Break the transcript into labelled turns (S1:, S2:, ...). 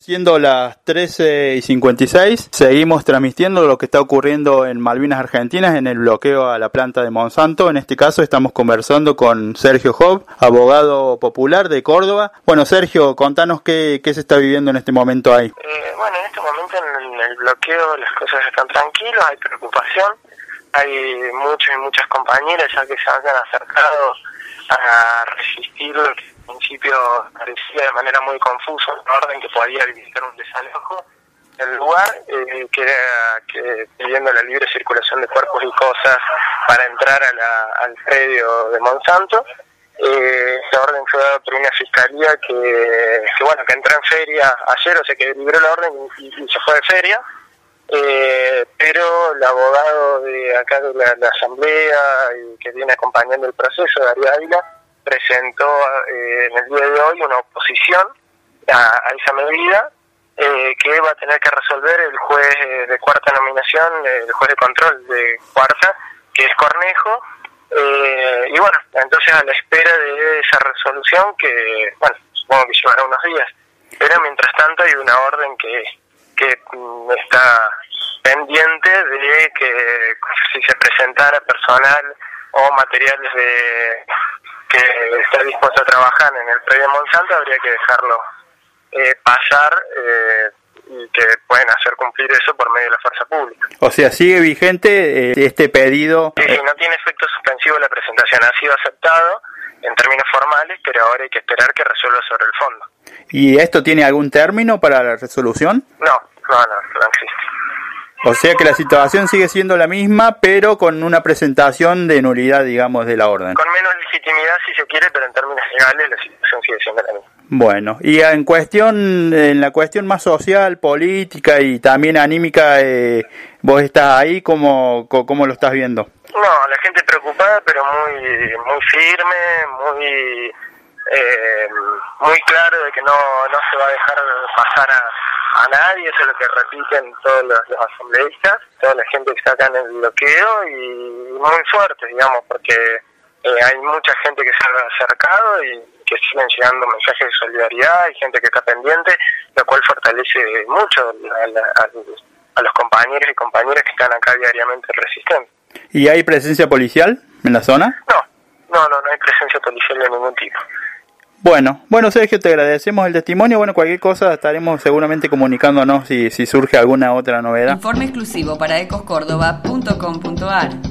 S1: Siendo las 13:56, seguimos transmitiendo lo que está ocurriendo en Malvinas Argentinas en el bloqueo a la planta de Monsanto. En este caso estamos conversando con Sergio Job, abogado popular de Córdoba. Bueno, Sergio, contanos qué se está viviendo en este momento ahí.
S2: Bueno, en este momento en el bloqueo las cosas están tranquilas, hay preocupación, hay muchos y muchas compañeras ya que se han acercado a resistir lo que al principio parecía de manera muy confusa una orden que podía habilitar un desalojo del lugar, que era que pidiendo la libre circulación de cuerpos y cosas para entrar al predio de Monsanto. Esta orden fue dada por una fiscalía que entró en feria ayer, o sea que libró la orden y se fue de feria. Pero el abogado de acá de la asamblea y que viene acompañando el proceso, Darío Ávila, presentó en el día de hoy una oposición a esa medida que va a tener que resolver el juez de cuarta nominación, el juez de control de cuarta, que es Cornejo. Y bueno, entonces a la espera de esa resolución que, supongo que llevará unos días, pero mientras tanto hay una orden que está pendiente de que si se presentara personal o materiales que está dispuesto a trabajar en el predio de Monsanto, habría que dejarlo pasar y que pueden hacer cumplir eso por medio de la fuerza pública.
S1: O sea, sigue vigente este pedido.
S2: Sí, no tiene efecto suspensivo la presentación, ha sido aceptado en términos formales, pero ahora hay que esperar que resuelva sobre el fondo.
S1: ¿Y esto tiene algún término para la resolución?
S2: No existe.
S1: O sea que la situación sigue siendo la misma, pero con una presentación de nulidad, digamos, de la orden.
S2: Con menos legitimidad, si se quiere, pero en términos legales la situación sigue siendo la misma.
S1: Bueno, y en la cuestión más social, política y también anímica, vos estás ahí, ¿cómo lo estás viendo?
S2: No, la gente preocupada, pero muy firme, muy claro de que no se va a dejar pasar a nadie. Eso es lo que repiten todos los asambleístas, toda la gente que está acá en el bloqueo, y muy fuerte, digamos, porque hay mucha gente que se ha acercado y que siguen llegando mensajes de solidaridad, hay gente que está pendiente, lo cual fortalece mucho a los compañeros y compañeras que están acá diariamente resistiendo.
S1: ¿Y hay presencia policial en la zona?
S2: No hay presencia policial de ningún tipo.
S1: Bueno, Sergio, te agradecemos el testimonio. Bueno, cualquier cosa estaremos seguramente comunicándonos si surge alguna otra novedad.
S3: Informe exclusivo para ecoscordoba.com.ar.